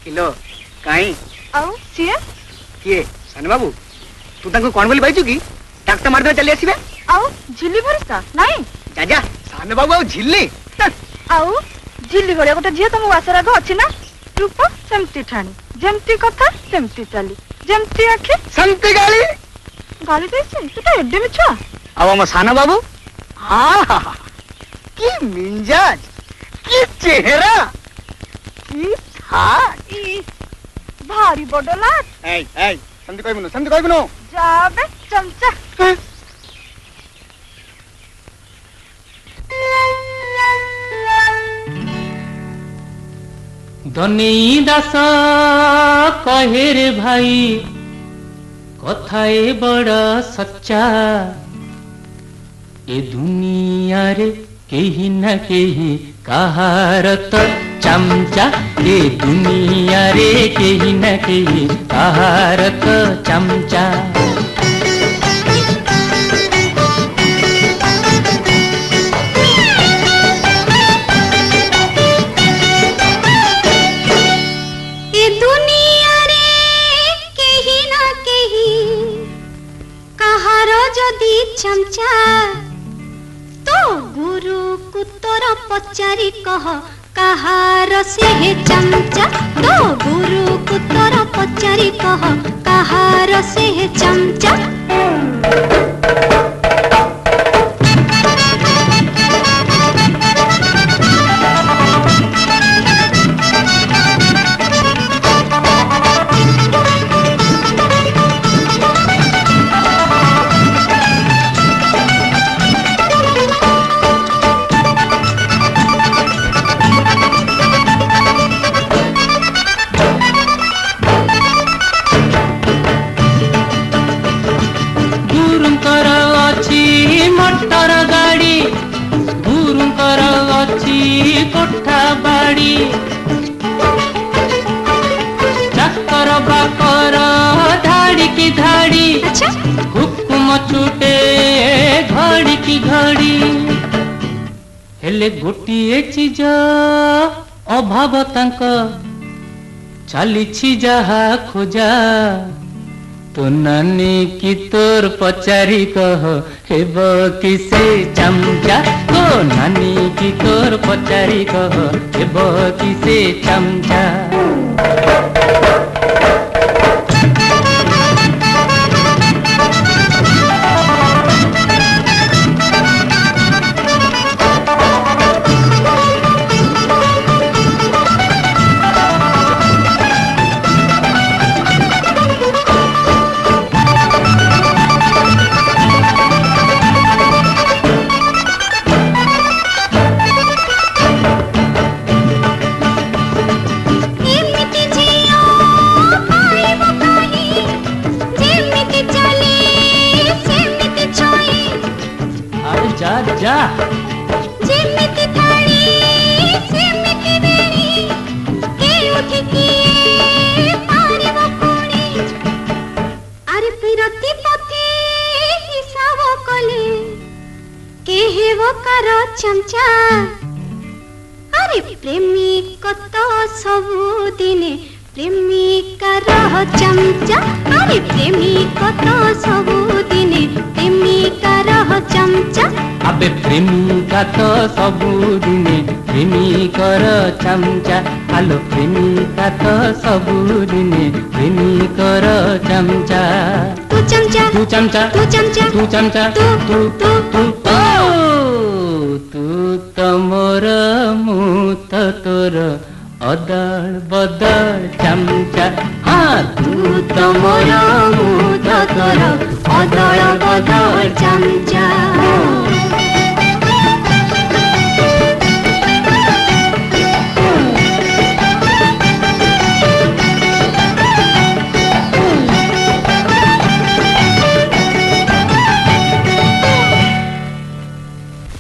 kilo काई आउ सिए किए सान बाबू तू तांको कोन बोली बाइचु की डाक्टर मार दे चली आसीबे आउ झिल्ली भरिस्ता नहीं जा जा सान बाबू आ झिल्ली आउ झिल्ली भरिया गोटे झियो तुम आसर आग अछि ना रूप सेमती ठाणी जेमती कथा सेमती चाली जेमती आखि सेमती गाली गाली देछि तू तो एड्डे मिछा अब हम सान बाबू हां की मिंजाज की चेहरा की हाथ भारी बड़ लाट ए समझ कहबनो जाबे चमचा धनी दास कहे रे भाई कथाए बड़ा सच्चा ए दुनिया रे केही न केही कहार तो चमचा ए दुनिया रे केही न केही कहार तो चमचा चमचा तो गुरु कुतोर पचारी कह कहार से है चमचा तो गुरु कुतोर पचारी कह कहार से है चमचा कोठा बाड़ी चाकर बाकर धाड़ी की धाड़ी हुकुम छुटे घड़ी की घड़ी हेले गोटिए चीज अभाव तांक चली जहा खोजा तो नानी की तोर पचारी कह हेब किसे चमचा तो नानी की तोर पचारी कह हेब किसे चमचा जा जेमिति थाली सेमिति बेणी के उठी के पारिव कोणी अरे पिरती पति हिसाब कले के हेव कर चमचा अरे प्रेमिक तो सबु दिने प्रेमिका रह चमचा अरे प्रेमिक तो सबु दिने प्रेमिका रह चमचा अबे प्रेमिका तो सबुदिने प्रेमिकर चमचा आलो प्रेमिका तो सबुदिने प्रेमिकर चमचा तू चमचा तू चमचा तू चमचा तू चमचा तू तू तू तू तो मोर मु तो तोर अदल बदल चमचा हाँ तू तो मोर मु तो तोर अदल बदल चमचा